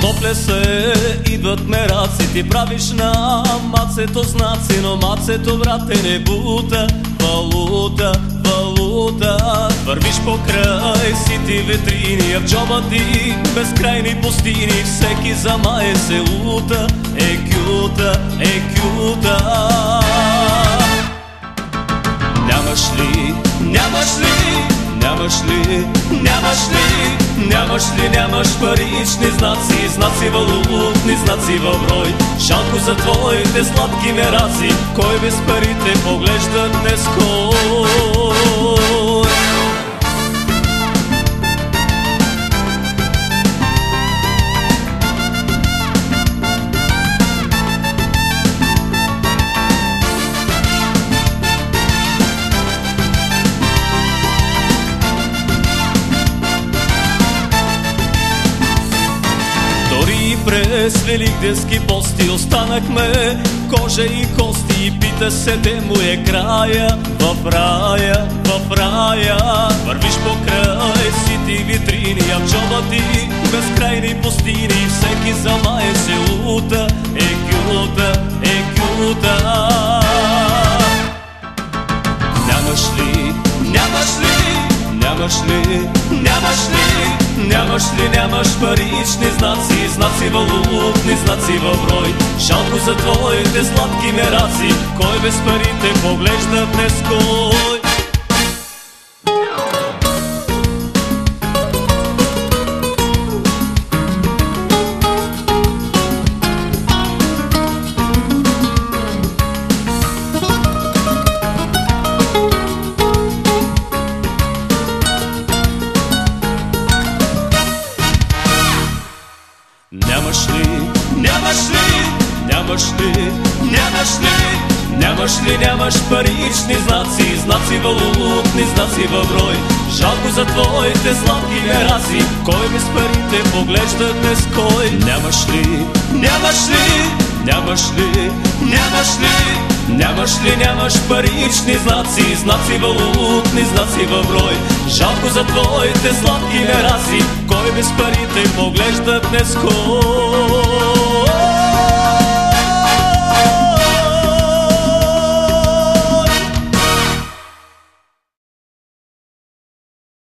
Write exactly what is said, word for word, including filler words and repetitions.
Топля се, идват мераци, ти правиш на мацето знаци, но мацето, брате, не бута. Валута, валута, вървиш покрай сити ветрини, а в джоба ти безкрайни пустини, всеки замае се лута. Е кюта, е кюта. Нямаш ли, нямаш ли, нямаш ли, нямаш ли, нямаш ли, нямаш парични знаци, знаци валутни, знаци в брой. Жалко за твоите сладки мераци, кой без парите поглежда днес кой? През великденски пости останахме кожа и кости, и пита се де му е края. В рая, в рая, вървиш покрай сити витрини, а в джоба ти безкрайни пустини, всеки замае се лута. Е кюта, е кюта. Нямаш ли, нямаш ли, нямаш ли, нямаш ли, нямаш ли, нямаш парични знаци, знаци валутни, знаци в брой. Жалко за твоите сладки мераци, кой без парите поглежда днес кой? Нямаш ли, нямаш ли, нямаш ли, нямаш ли, нямаш ли, нямаш парични знаци, знаци валутни, знаци в брой. Жалко за твоите сладки мераци, кой без парите поглежда днес кой? Нямаш ли, нямаш ли, нямаш ли, нямаш ли, нямаш ли, нямаш парични знаци, знаци валутни, знаци в брой. Жалко за твоите сладки мераци, кой без парите поглежда днес кой?